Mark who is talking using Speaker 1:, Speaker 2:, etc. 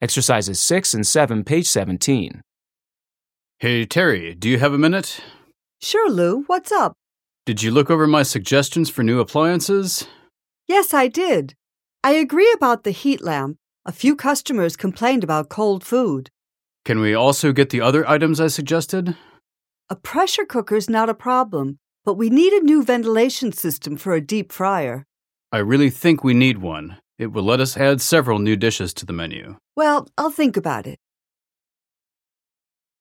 Speaker 1: Exercises 6 and 7, page 17.
Speaker 2: Hey, Terry, do you have a minute?
Speaker 3: Sure, Lou. What's up?
Speaker 2: Did you look over my suggestions for new appliances?
Speaker 3: Yes, I did. I agree about the heat lamp. A few customers complained about cold food.
Speaker 2: Can we also get the other items I suggested?
Speaker 3: A pressure cooker's not a problem, but we need a new ventilation system for a deep fryer.
Speaker 2: I really think we need one. It will let us add several new dishes to the menu.
Speaker 3: Well, I'll think about it.